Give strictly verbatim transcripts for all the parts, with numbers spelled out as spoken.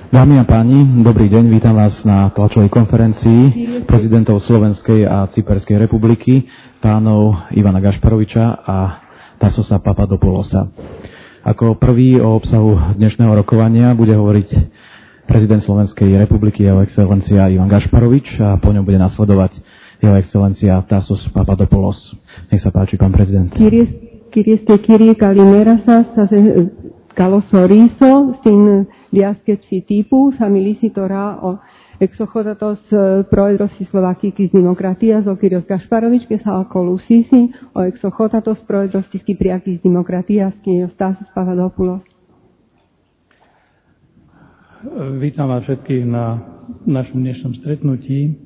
Dámy a páni, dobrý deň, vítam vás na tlačovej konferencii prezidentov Slovenskej a Cyperskej republiky, pánov Ivana Gašparoviča a Tasosa Papadopoulosa. Ako prvý o obsahu dnešného rokovania bude hovoriť prezident Slovenskej republiky, jeho excelencia Ivan Gašparovič, a po ňom bude nasledovať jeho excelencia Tasos Papadopoulos. Nech sa páči, pán prezident. Kyrie ste Kyrie Kalimera sa καλωσορίσω στην διάσκεψη τύπου. Θα μιλήσει τώρα ο εξοχότατος πρόεδρος της Σλοβακικής Δημοκρατίας, ο κ. Γκασπάροβιτς, και θα ακολουθήσει ο εξοχότατος πρόεδρος της Κυπριακής Δημοκρατίας, κ. Τάσος Παπαδόπουλος. Vítam vás všetkých na našom dnešnom stretnutí.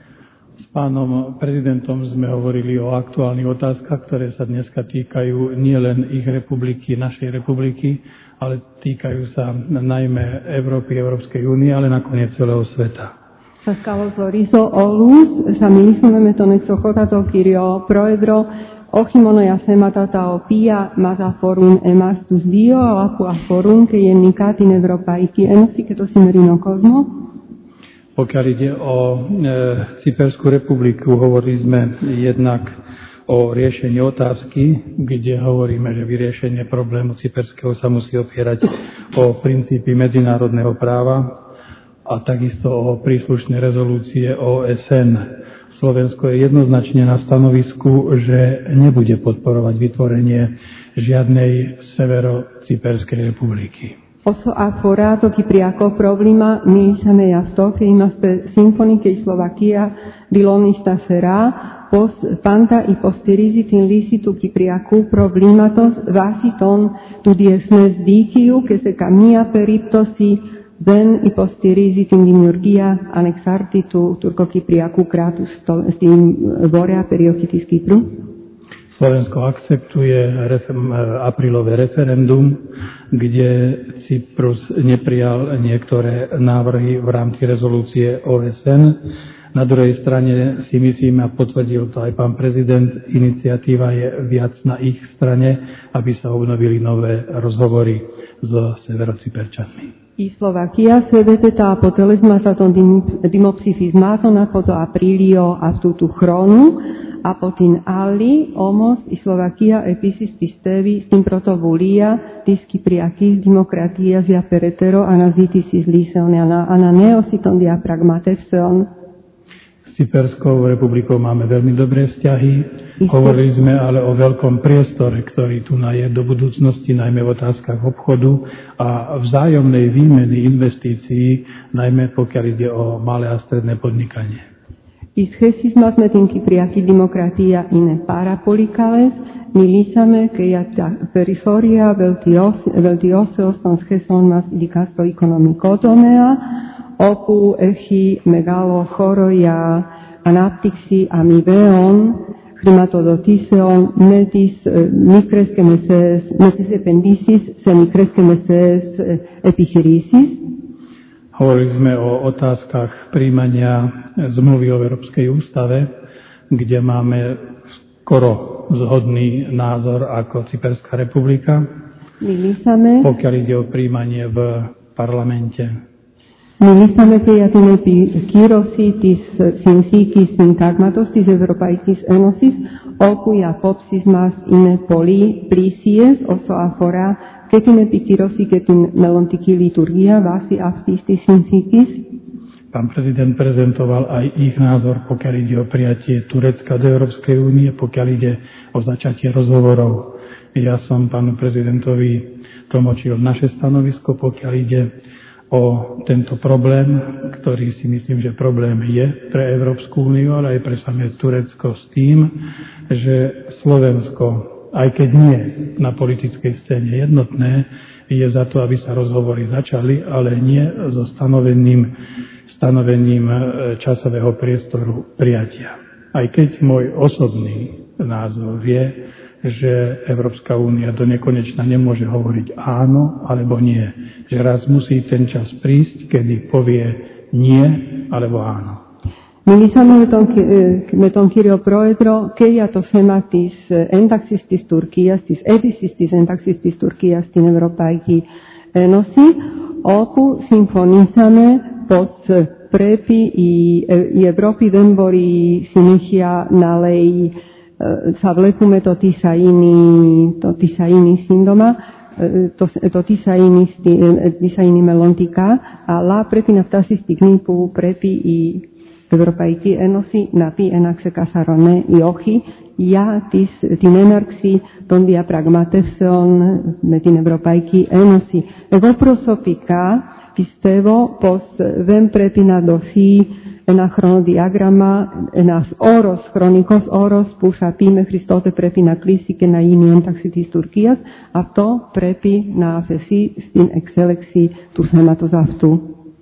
S pánom prezidentom sme hovorili o aktuálnych otázkach, ktoré sa dneska týkajú nielen ich republiky, našej republiky, ale týkajú sa najmä Európy, Európskej únie, ale nakoniec celého sveta. Σας καλωσορίζω όλους. Θα μιλήσουμε με τον εξοχότατο κύριο Πρόεδρο όχι μόνο για θέματα τα οποία μας αφορούν εμάς τους δύο, αλλά που αφορούν και γενικά την Ευρωπαϊκή Ένωση και το σημερινό κόσμο. Pokiaľ ide o e, Cyperskú republiku, hovorili sme jednak o riešení otázky, kde hovoríme, že vyriešenie problému cyperského sa musí opierať o princípy medzinárodného práva a takisto o príslušné rezolúcie ó es en. Slovensko je jednoznačne na stanovisku, že nebude podporovať vytvorenie žiadnej severo-cyperskej republiky. Όσο αφορά το κυπριακό πρόβλημα, μιλήσαμε γι' αυτό και είμαστε σύμφωνοι και η Σλοβακία δηλώνει σταθερά πως πάντα υποστηρίζει την λύση του κυπριακού προβλήματος βάσει των, του διεθνές δίκαιου και σε καμία περίπτωση δεν υποστηρίζει την δημιουργία ανεξάρτητου τουρκοκυπριακού κράτους στο, στην βόρεια περιοχή της Κύπρου. Slovensko akceptuje refer- aprílové referendum, kde Cyprus neprijal niektoré návrhy v rámci rezolúcie ó es en. Na druhej strane si myslím, a potvrdil to aj pán prezident, iniciatíva je viac na ich strane, aby sa obnovili nové rozhovory so Severocyperčanmi. Η Σλοβακία σέβεται τα αποτελέσματα των δημοψηφισμάτων από το Απρίλιο αυτού του χρόνου. Από την άλλη, όμως, η Σλοβακία επίσης πιστεύει στην πρωτοβουλία της Κυπριακής Δημοκρατίας για περαιτέρω αναζήτησης λύσεων, ανανέωση των διαπραγματεύσεων. S Cyperskou republikou máme veľmi dobré vzťahy. Hovorili sme ale o veľkom priestore, ktorý tu je do budúcnosti, najmä v otázkach obchodu a vzájomnej výmeny investícií, najmä pokiaľ ide o malé a stredné podnikanie. Οι σχέσεις μας με την Κυπριακή Δημοκρατία είναι πάρα πολύ καλές. Μιλήσαμε και για τα περιθώρια βελτιώσεως των σχέσεων μας, ειδικά στο οικονομικό τομέα, όπου έχει μεγάλο χώρο για ανάπτυξη αμοιβαίων χρηματοδοτήσεων με τις μικρές και μεσαίες, με τις επενδύσεις σε μικρές και μεσαίες επιχειρήσεις. Hovorili sme o otázkach príjmania zmluvy o Európskej ústave, kde máme skoro zhodný názor ako Cyperská republika, Μιλήσαμε, pokiaľ ide o príjmanie v parlamente. Μιλήσαμε και για την επικύρωση της συνθήκης συντάγματος της Ευρωπαϊκής Ένωσης, όπου οι απόψεις μας είναι πολύ πλήσιες όσο αφορά και την επικύρωση και την μελλοντική λειτουργία βάσει αυτής της συνθήκης. Pán prezident prezentoval aj ich názor, pokiaľ ide o prijatie Turecka do Európskej únie, pokiaľ ide o začatie rozhovorov. Ja som pánu prezidentovi tlmočil naše stanovisko, pokiaľ ide o tento problém, ktorý si myslím, že problém je pre Európsku úniu, ale aj pre samé Turecko, s tým, že Slovensko, aj keď nie na politickej scéne jednotné, je za to, aby sa rozhovory začali, ale nie so stanoveným, stanovením časového priestoru prijatia. Aj keď môj osobný názor je, že Európska únia do nekonečna nemôže hovoriť áno alebo nie. Že raz musí ten čas prísť, kedy povie nie alebo áno. Μιλήσαμε με τον, με τον κύριο Πρόεδρο και για το θέμα της ένταξης της Τουρκίας, της αίτησης της ένταξης της Τουρκίας στην Ευρωπαϊκή Ένωση, όπου συμφωνήσαμε πως πρέπει η, η Ευρώπη δεν μπορεί συνέχεια να λέει θα βλέπουμε το τι θα είναι, το τι θα είναι σύντομα, το, το τι θα είναι, τι θα είναι μελλοντικά, αλλά πρέπει να φτάσει στη στιγμή που πρέπει η Ευρωπαϊκή Ένωση να πει ένα ξεκάθαρο ναι ή όχι για τις, την έναρξη των διαπραγματεύσεων με την Ευρωπαϊκή Ένωση. Εγώ προσωπικά πιστεύω πως δεν πρέπει να δοθεί ένα χρονοδιάγραμμα, ένας όρος, χρονικός όρος που θα πει μέχρι τότε πρέπει να κλείσει και να γίνει η ένταξη της Τουρκίας. Αυτό πρέπει να αφαιθεί στην εξέλιξη του θέματος αυτού.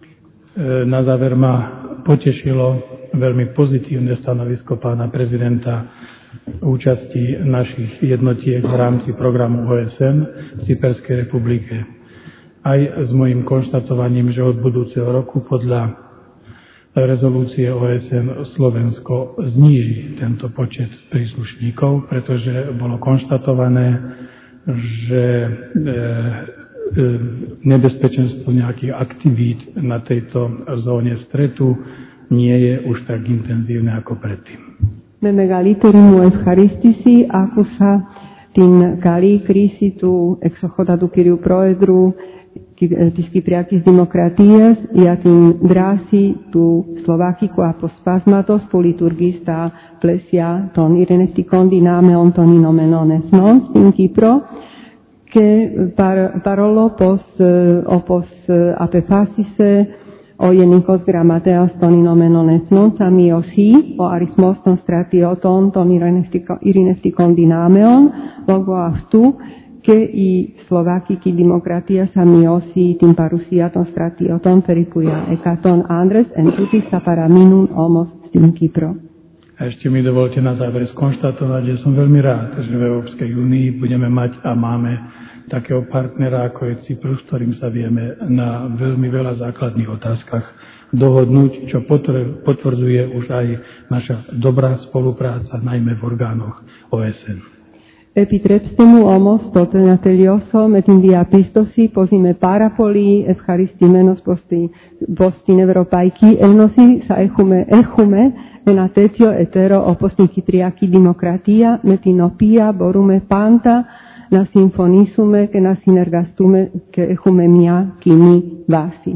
Na záver ma potešilo veľmi pozitívne stanovisko pána prezidenta účasti našich jednotiek v rámci programu O S N v Cyperskej republike. Aj s mojím konštatovaním, že od budúceho roku podľa rezolúcie O S N Slovensko zníži tento počet príslušníkov, pretože bolo konštatované, že e, nebezpečenstvo nejakých aktivít na tejto zóne stretu nie je už tak intenzívne ako predtým. Με μεγαλύτερη μου ευχαρίστηση άκουσα την καλή κρίση του εξοχότατου κυρίου Πρόεδρου της Κυπριακής Δημοκρατίας για την δράση του Σλοβάκικου Αποσπάσματος που λειτουργεί στα πλαίσια των ειρηνευτικών δυνάμεων των Ηνωμένων Εθνών στην Κύπρο. Και παρόλο πως όπως απεφάσισε ο Γενικός Γραμματέας των Ηνωμένων Εθνών θα μειωθεί ο αριθμός των στρατιώτων των ειρηνευτικών δυνάμεων, λόγω αυτού και η Σλοβάκικη Δημοκρατία θα μειώσει την παρουσία των στρατιώτων περίπου για εκατό άντρες, εν τούτοι θα παραμείνουν όμως στην Κύπρο. A ešte mi dovolte na záver skonštatovať, že som veľmi rád, že v Európskej únii budeme mať a máme takého partnera, ako je Cyprus, ktorým sa vieme na veľmi veľa základných otázkach dohodnúť, čo potvrdzuje už aj naša dobrá spolupráca, najmä v orgánoch O S N. Επιτρέψτε μου όμως τότε να τελειώσω με την διαπίστωση πως είμαι πάρα πολύ ευχαριστημένος πως, τη, πως στην Ευρωπαϊκή Ένωση θα έχουμε, έχουμε ένα τέτοιο εταίρο όπως την Κυπριακή Δημοκρατία με την οποία μπορούμε πάντα να συμφωνήσουμε και να συνεργαστούμε και έχουμε μια κοινή βάση.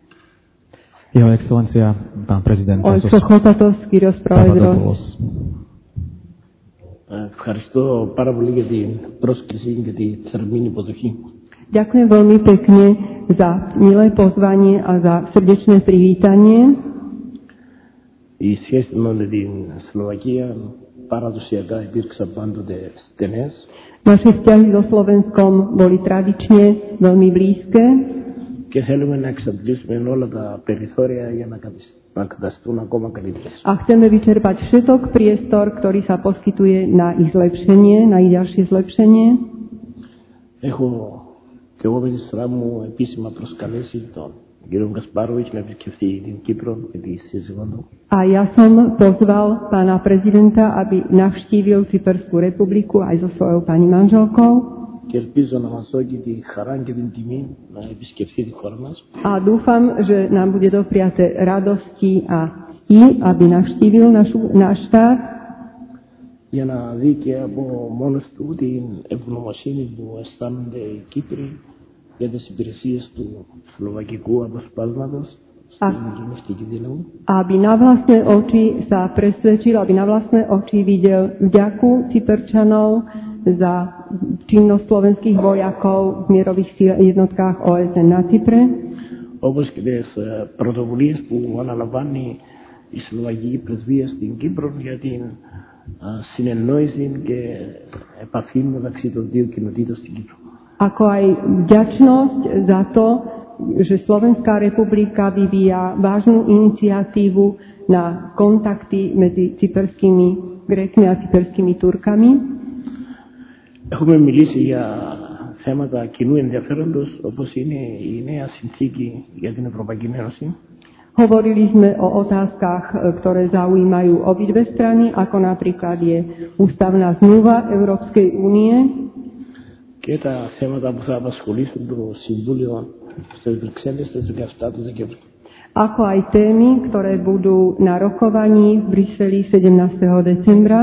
Jeho excelencia, pán prezident Ο εξοχότατος κύριος Πρόεδρος. Ευχαριστώ πάρα πολύ για την πρόσκληση και τη θερμή υποδοχή. Ďakujem veľmi pekne za milé pozvanie a za srdečné privítanie. Οι σχέσεις με την Σλοβακία παραδοσιακά υπήρξαν πάντοτε στενές. Naše vzťahy so Slovenskom boli tradične veľmi blízke. Και θέλουμε να εξαντλήσουμε όλα τα περιθώρια για να καταστήσουμε να καταστούν ακόμα καλύτερες. A chceme vyčerpať všetok priestor, ktorý sa poskytuje na ich zlepšenie, na ich ďalšie zlepšenie. Έχω και εγώ με τη σειρά μου επίσημα προσκαλέσει τον κύριο Γκασπάροβιτς να επισκεφτεί την Κύπρο με τη σύζυγό του. A ja som pozval pána prezidenta, aby navštívil Cyperskú republiku aj so svojou pani manželkou. Και ελπίζω να μας δώσει τη χαρά και την τιμή να επισκεφθεί τη χώρα μας. A dúfam, že nám bude dopriate radosti a cti, aby navštívil našu, náš štát. Για να δει και από μόνος του την ευγνωμοσύνη που αισθάνονται οι Κύπροι για τις υπηρεσίες του Σλοβακικού Αποσπάσματος στην κοινωνιστική δύναμη. Aby na vlastné oči sa presvedčil, aby na vlastné oči videl vďaku Cyperčanov za činnosť slovenských vojakov v mierových jednotkách O S N na Cypre. Όπως και τις πρωτοβουλίες που αναλαμβάνει η Σλοβακική Πρεσβεία στην Κύπρο για την συνεννόηση και επαφή μεταξύ των δύο κοινοτήτων στην Κύπρο. Ako aj vďačnosť za to, že Slovenská republika vyvíja vážnu iniciatívu na kontakty medzi cyperskými Grékmi a cyperskými Turkami. Έχουμε μιλήσει για θέματα κοινού ενδιαφέροντος, όπως είναι η νέα συνθήκη για την Ευρωπαϊκή Ένωση. Hovorili sme o otázkach, ktoré zaujímajú obidve strany, ako napríklad je ústavná zmluva Európskej únie. Και τα θέματα που θα απασχολήσουν το Συμβούλιο στις Βρυξέλλες στις δεκαεπτά του Δεκέμβρη. Ako aj témy, ktoré budú na rokovaní v Bruseli sedemnásteho decembra.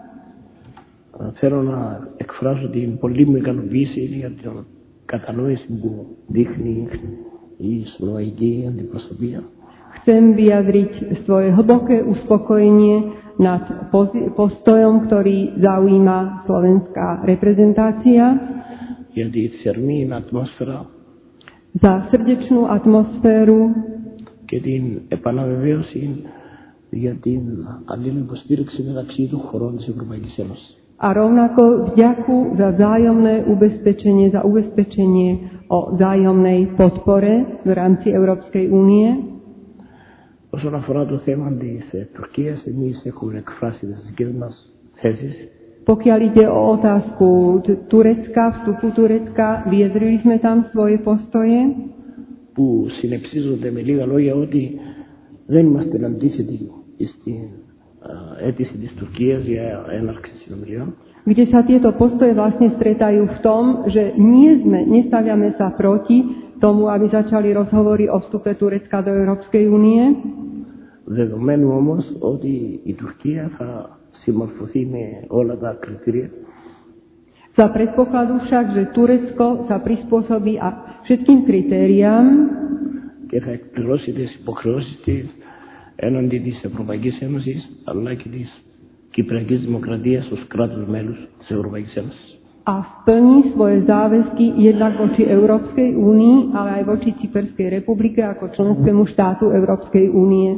Θέλω να εκφράσω την πολύ μου ικανοποίηση για την κατανόηση που δείχνει η σλοβακική αντιπροσωπεία. Chcem vyjadriť svoje hlboké uspokojenie nad postojom, ktorý zaujíma slovenská reprezentácia. Για τη θερμή ατμόσφαιρα. Za srdečnú atmosféru. Και την επαναβεβαίωση για την αλληλοϊποστήριξη μεταξύ των χωρών της Ευρωπαϊκής Ένωσης. A rovnako vďaku za vzájomné ubezpečenie, za ubezpečenie o vzájomnej podpore v rámci Európskej únie. Όσον αφορά το θέμα της Τουρκίας, εμείς έχουμε εκφράσει τις δικές μας θέσεις. Pokiaľ ide o otázku Turecka, vstupu Turecka, vyjadrili sme tam svoje postoje. Που συνεψίζονται με λίγα λόγια ότι δεν είμαστε αντίθετοι στην αίτηση της Τουρκίας για έναρξη συνομιλιών. Kde sa tieto postoje vlastne stretajú v tom, že nie sme, nestaviame sa proti tomu, aby začali rozhovory o vstupe Turecka do Európskej únie. Δεδομένου όμως ότι η Τουρκία θα συμμορφωθεί με όλα τα κριτήρια. Za predpokladu však, že Turecko sa prispôsobí a všetkým kritériám και θα εκπληρώσει τις υποχρεώσεις της έναντι της Ευρωπαϊκής Ένωσης αλλά και της Κυπριακής Δημοκρατίας ως κράτους μέλους της Ευρωπαϊκής Ένωσης. A splní svoje záväzky jednak voči Európskej únii, ale aj voči Cyperskej republike ako členskému štátu Európskej únie.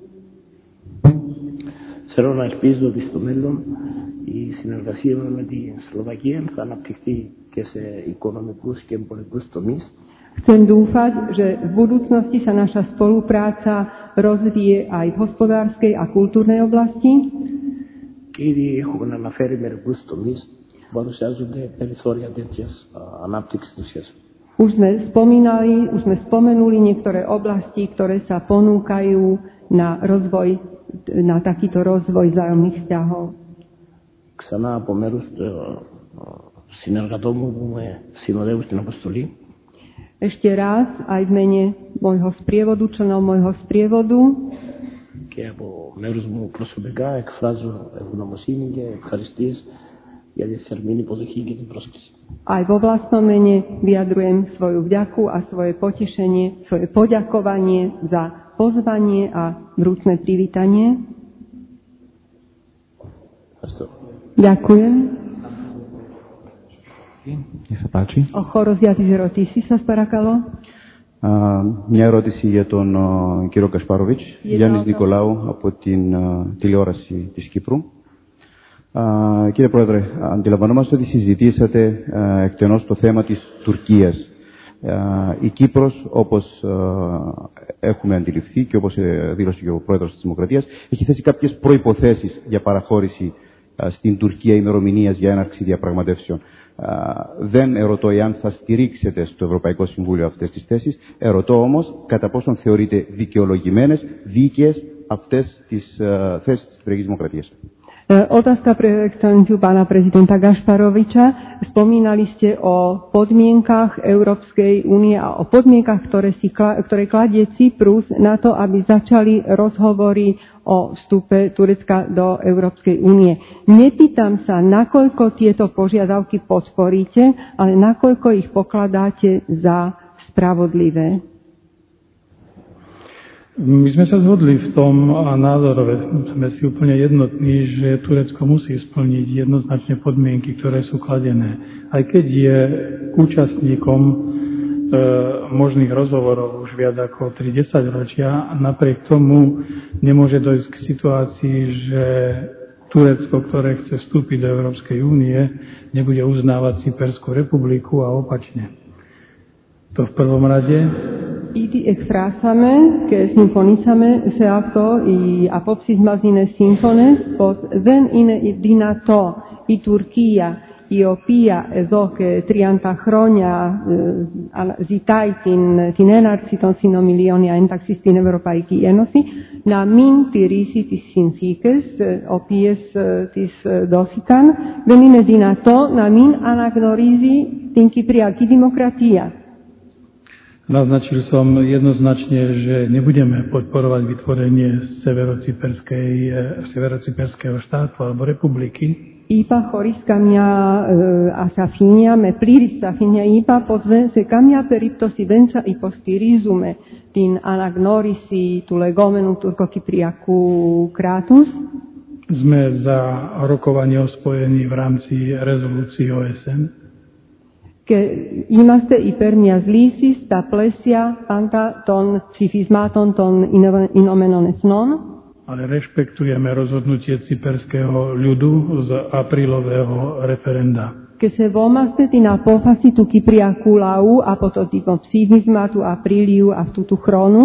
Θέλω να ελπίζω ότι στο μέλλον η συνεργασία με τη Σλοβακία θα αναπτυχθεί και σε οικονομικούς και εμπορικούς τομείς. Chcem dúfať, že v budúcnosti sa naša spolupráca rozvíje aj v hospodárskej a kultúrnej oblasti. Και ήδη έχουμε αναφέρει μερικούς τομείς που παρουσιάζονται περιθώρια τέτοιας ανάπτυξης του σχέσεων. Už sme spomínali, už sme spomenuli niektoré oblasti, ktoré sa ponúkajú na rozvoj, na takýto rozvoj vzájomných vzťahov. Ξανά από μέρους συνεργατών μου που με συνοδεύουν στην αποστολή. Ešte raz, aj v mene môjho sprievodu, členov môjho sprievodu. Και από μέρους μου προσωπικά εκφράζω ευγνωμοσύνη και ευχαριστίες για τη θερμή υποδοχή και την πρόσκληση. Aj vo vlastnom mene vyjadrujem svoju vďaku a svoje potešenie, svoje poďakovanie za pozvanie a vrúcne privítanie. Ďakujem. Nech sa páči. Ο χώρος για τις ερωτήσεις σας παρακαλώ. Uh, μια ερώτηση για τον uh, κύριο Κασπάροβιτς, Γιάννης Νικολάου από την uh, τηλεόραση της Κύπρου. Uh, κύριε Πρόεδρε, αντιλαμβανόμαστε ότι συζητήσατε uh, εκτενώς το θέμα της Τουρκίας. Uh, η Κύπρος, όπως uh, έχουμε αντιληφθεί και όπως uh, δήλωσε και ο Πρόεδρος της Δημοκρατίας, έχει θέσει κάποιες προϋποθέσεις για παραχώρηση uh, στην Τουρκία ημερομηνίας για έναρξη διαπραγματεύσεων. Uh, δεν ερωτώ εάν θα στηρίξετε στο Ευρωπαϊκό Συμβούλιο αυτές τις θέσεις, ερωτώ όμως κατά πόσον θεωρείτε δικαιολογημένες, δίκαιες αυτές τις uh, θέσεις της Κυπριακής Δημοκρατίας. Otázka pre excelenciu pána prezidenta Gašparoviča. Spomínali ste o podmienkach Európskej únie a o podmienkach, ktoré, si, ktoré kladie Cyprus na to, aby začali rozhovory o vstupe Turecka do Európskej únie. Nepýtam sa, nakoľko tieto požiadavky podporíte, ale nakoľko ich pokladáte za spravodlivé. My sme sa zhodli v tom a názorove sme si úplne jednotní, že Turecko musí splniť jednoznačne podmienky, ktoré sú kladené. Aj keď je účastníkom e, možných rozhovorov už viac ako tri desaťročia, napriek tomu nemôže dojsť k situácii, že Turecko, ktoré chce vstúpiť do Európskej únie, nebude uznávať Cyperskú republiku a opačne. To v prvom rade. Ήδη εκφράσαμε και συμφωνήσαμε σε αυτό. Οι απόψεις μας είναι σύμφωνες πως δεν είναι δυνατό η Τουρκία, η οποία εδώ και τριάντα χρόνια ε, ζητάει την, την έναρξη των συνομιλίων για ένταξη στην Ευρωπαϊκή Ένωση, να μην τηρήσει τις συνθήκες οι οποίες ε, τις δόθηκαν. Δεν είναι δυνατό να μην αναγνωρίζει την Κυπριακή Δημοκρατία. Naznačil som jednoznačne, že nebudeme podporovať vytvorenie severocyperskej, severocyperského štátu alebo republiky. Είπα χωρίς καμιά ε, ασαφήνεια, με πλήρη σαφήνεια, είπα πως σε καμιά περίπτωση δεν θα υποστηρίζουμε την αναγνώριση του λεγόμενου τουρκοκυπριακού κράτους. Sme za rokovanie o spojení v rámci rezolúcií O S N. Και είμαστε υπέρ μιας λύσης στα πλαίσια πάντα των ψηφισμάτων των Ηνωμένων Εθνών. Ale rešpektujeme rozhodnutie cyperského ľudu z aprílového referenda. Και σεβόμαστε την απόφαση του Κυπριακού λαού από το δημοψήφισμα του Απρίλιου αυτού του χρόνου.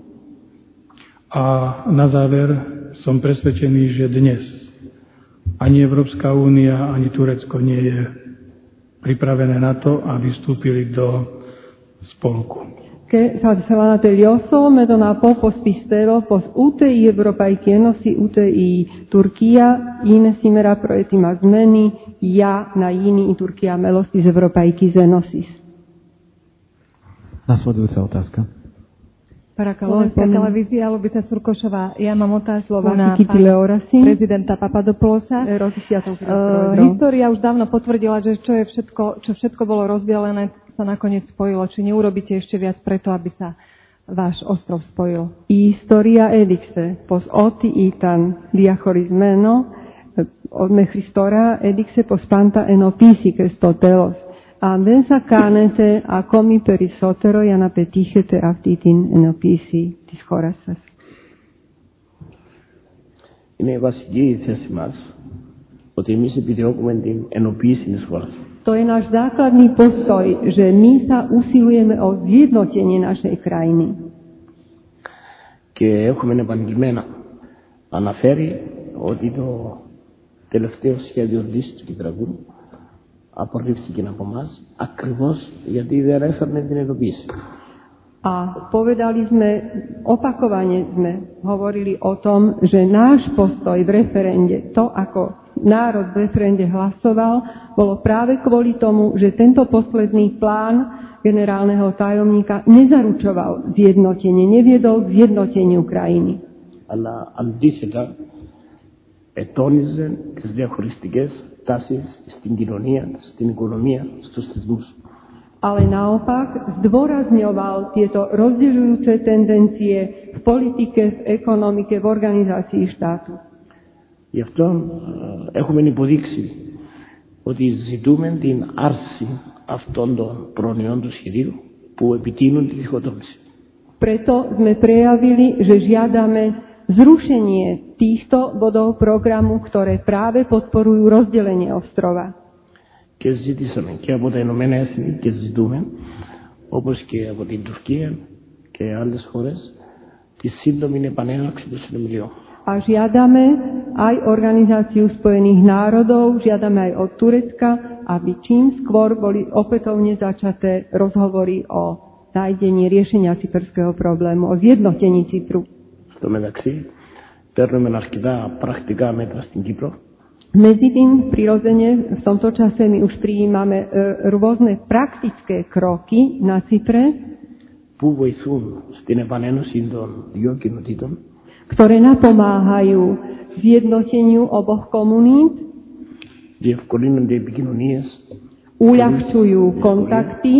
A na záver som presvedčený, že dnes ani Európska únia, ani Turecko nie je pripravené na to, aby vstúpili do spolku. Και θα ήθελα να τελειώσω με το να πω πως πιστεύω πως ούτε η Ευρωπαϊκή Ένωση ούτε η Τουρκία είναι σήμερα προετοιμασμένη για να γίνει η Τουρκία μέλος της Ευρωπαϊκής Ένωσης. Nasledujúca otázka. Slovenská televízia, Lubita Surkošová. Ja mám otázku na pána prezidenta Papadopoulosa. Uh, história už dávno potvrdila, že čo, je všetko, čo všetko bolo rozdelené, sa nakoniec spojilo. Či neurobíte ešte viac preto, aby sa váš ostrov spojil? Η ιστορία έδειξε πως ό,τι ήταν διαχωρισμένο μέχρι τώρα έδειξε πως πάντα ενωπήθηκε στο τέλος. Αν δεν θα κάνετε ακόμη περισσότερο για να πετύχετε αυτή την ενοποίηση της χώρας σας. Είναι η βασική θέση μας ότι εμείς επιδιώκουμε την ενοποίηση της χώρας. To je náš základný postoj, že my sa usilujeme o zjednotenie našej krajiny. Και έχουμε επανειλημμένα αναφέρει ότι το τελευταίο σχέδιο λύσης του Κυπριακού απορρίφθηκε από εμάς ακριβώς γιατί δεν έφερνε την ενοποίηση. A povedali sme, opakovane sme hovorili o tom, že náš postoj v referende, to ako národ v referende hlasoval, bolo práve kvôli tomu, že tento posledný plán generálneho tajomníka nezaručoval zjednotenie, neviedol k zjednoteniu krajiny. Αλλά αντίθετα ετώνιζε τις διαχωριστικές τάσεις στην κοινωνία, στην οικονομία, στους θεσμούς. Ale naopak zdôrazňoval tieto rozdeľujúce tendencie v politike, v ekonomike, v organizácii štátu. Γι' αυτό έχουμε υποδείξει ότι ζητούμε την άρση αυτών των προνοιών του σχεδίου που επιτείνουν τη διχοτόμηση. Preto sme prejavili, že žiadame zrušenie týchto bodov programu, ktoré práve podporujú rozdelenie ostrova. Και ζήτησαμε και από τα Ηνωμένα Έθνη και ζητούμε, όπως και από την Τουρκία και άλλες χώρες, τη σύντομη επανέναρξη των συνομιλιών. A žiadame aj Organizáciu spojených národov, žiadame aj od Turecka, aby čím skôr boli opätovne začaté rozhovory o nájdení riešenia cyperského problému, o zjednotení Cypru. Στο μεταξύ, παίρνουμε αρκετά πρακτικά μέτρα στην Κύπρο. Medzi tým, prirodzene, v tomto čase my už prijímame e, rôzne praktické kroky na Cypre, που βοηθούν στην επανένωση των δύο κοινοτήτων, ktoré napomáhajú zjednoteniu oboch komunít, διευκολύνονται επικοινωνίες, uľahčujú kontakty,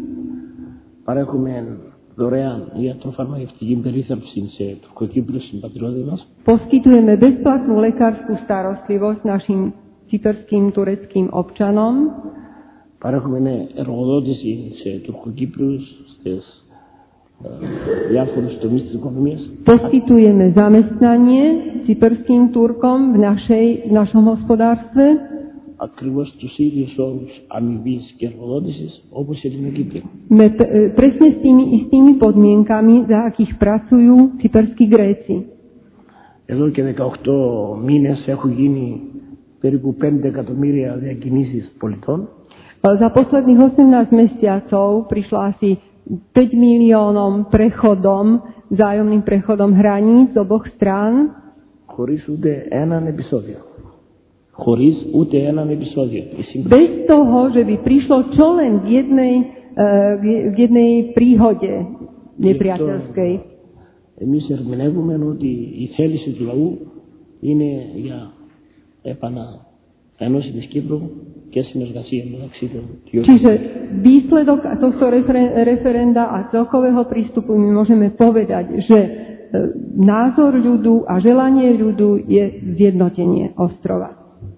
παρέχουμε δωρεάν ιατροφαρμακευτική περίθαλψη σε τουρκοκύπριους συμπατριώτες μας. Poskytujeme bezplatnú lekárskú starostlivosť našim cyperským tureckým občanom. Παρέχουμε εργοδότηση σε τουρκοκύπριους στις διάφορους τομείς της οικονομίας. Poskytujeme zamestnanie cyperským Turkom v, našej, v našom hospodárstve. Ακριβώς τους ίδιους όρους αμοιβής και εργοδότησης όπως η Ελληνοκύπρια. Με, presne s tými istými podmienkami, za akých pracujú cyperskí Gréci. Εδώ και δεκαοκτώ μήνες έχουν γίνει περίπου πέντε εκατομμύρια διακινήσεις πολιτών. Za posledných osemnásť mesiacov prišlo asi päť miliónom prechodom, vzájomným prechodom hraníc z oboch strán. Χωρίς ούτε έναν επεισόδιο. Χωρίς ούτε έναν επεισόδιο. Bez toho, že by prišlo čo len k jednej v jednej príhode nepriateľskej. Εμείς ερμηνεύουμε ότι η θέληση του λαού είναι για επαναένωση της Κύπρου και συνεργασία μεταξύ των δύο. Čiže výsledok tohto referenda a celkového prístupu my môžeme povedať, že názor ľudu a želanie ľudu je zjednotenie ostrova.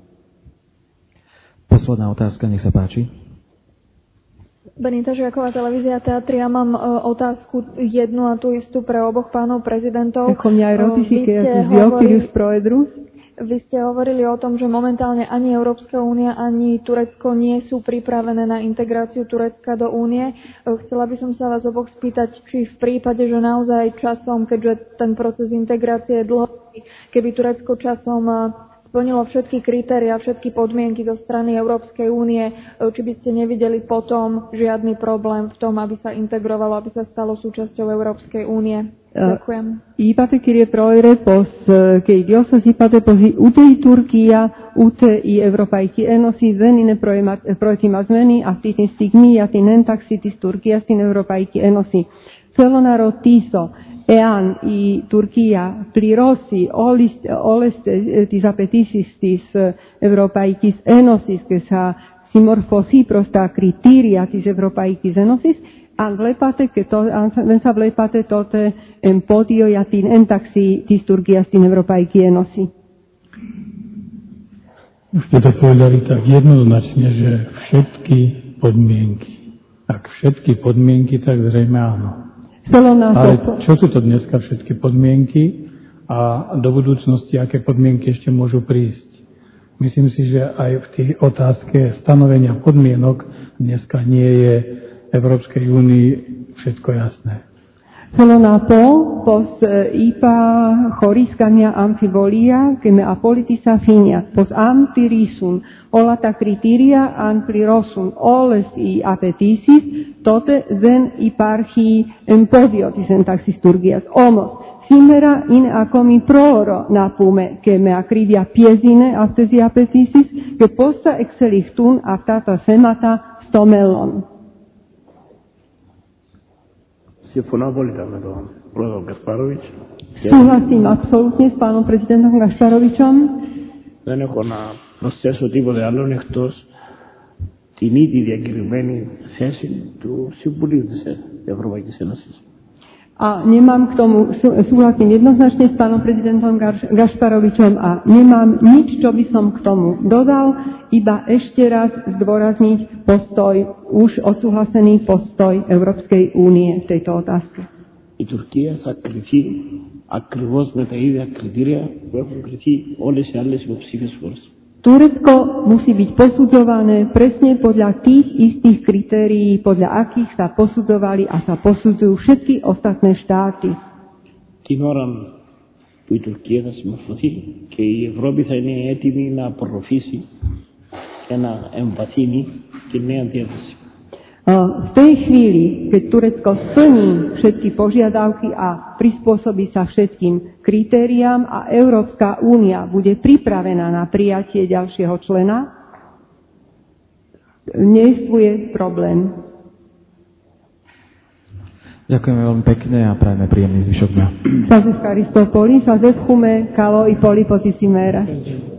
Posledná otázka, nech sa páči. Benita Žiaková, televízia Teatry. Ja mám uh, otázku jednu a tú istú pre oboch pánov prezidentov. Ako mňa aj rotiši, keď ja hovorili, vy ste hovorili o tom, že momentálne ani Európska únia, ani Turecko nie sú pripravené na integráciu Turecka do únie. Uh, chcela by som sa vás oboch spýtať, či v prípade, že naozaj časom, keďže ten proces integrácie je dlhý, keby Turecko časom uh, splnilo všetky kritériá, všetky podmienky zo strany Európskej únie, či by ste nevideli potom žiadny problém v tom, aby sa integrovalo, aby sa stalo súčasťou Európskej únie. Ďakujem. Είπατε, κύριε Πρόεδρε, πως και οι δυο σας είπατε πως ούτε η Τουρκία ούτε η Ευρωπαϊκή Ένωση δεν είναι προετοιμασμένη αυτή τη στιγμή για την ένταξη της Τουρκίας στην Ευρωπαϊκή Ένωση. Θέλω να ρωτήσω, εάν η Τουρκία πληρώσει όλες, όλες τις απαιτήσεις της Ευρωπαϊκής Ένωσης και θα συμμορφωθεί προς τα κριτήρια της Ευρωπαϊκής Ένωσης, αν, βλέπατε και το, αν δεν θα βλέπατε τότε εμπόδιο για την ένταξη της Τουρκίας στην Ευρωπαϊκή Ένωση. Ste to povedali tak jednoznačne, že všetky podmienky. Ak všetky podmienky, tak zrejme áno. Ale čo sú to dneska všetky podmienky a do budúcnosti, aké podmienky ešte môžu prísť? Myslím si, že aj v tých otázke stanovenia podmienok dneska nie je Európskej únii všetko jasné. Θέλω να πω πως είπα χωρίς καμία αμφιβολία και με απόλυτη σαφήνεια πως αν τηρήσουν όλα τα κριτήρια, αν πληρώσουν όλες οι απαιτήσεις, τότε δεν υπάρχει εμπόδιο της ένταξης Τουρκίας. Όμως, σήμερα είναι ακόμη πρόωρο να πούμε και με ακρίβεια ποιες είναι αυτές οι απαιτήσεις και πώς θα εξελιχθούν αυτά τα θέματα στο μέλλον. Συμφωνώ απόλυτα με τον πρόεδρο Γκασπάροβιτς. Súhlasím absolútne s pánom prezidentom Gašparovičom. Δεν έχω να προσθέσω τίποτε άλλο εκτός την ήδη διακεκριμένη θέση του Συμβουλίου της Ευρωπαϊκής Ένωσης. A nemám k tomu, súhlasím jednoznačne s pánom prezidentom Gašparovičom a nemám nič, čo by som k tomu dodal, iba ešte raz zdôrazniť postoj, už odsúhlasený postoj Európskej únie v tejto otázke. Η Τουρκία θα κριθεί ακριβώς με τα ίδια κριτήρια που έχουν κριθεί όλες οι άλλες υποψήφιες χώρες. Turecko musí byť posudzované presne podľa tých istých kritérií, podľa akých sa posudzovali a sa posudzujú všetky ostatné štáty. Την ώρα που η Τουρκία θα συμμορφωθεί και η Ευρώπη θα είναι έτοιμη να απορροφήσει και να εμβαθύνει τη νέα διεύθυνση. V tej chvíli, keď Turecko splní všetky požiadavky a prispôsobí sa všetkým kritériám a Európska únia bude pripravená na prijatie ďalšieho člena, neexistuje problém. Ďakujeme veľmi pekne a prajeme príjemný zvyšok dňa. Σας ευχαριστώ πολύ. Σας εύχομαι καλό υπόλοιπο της ημέρας.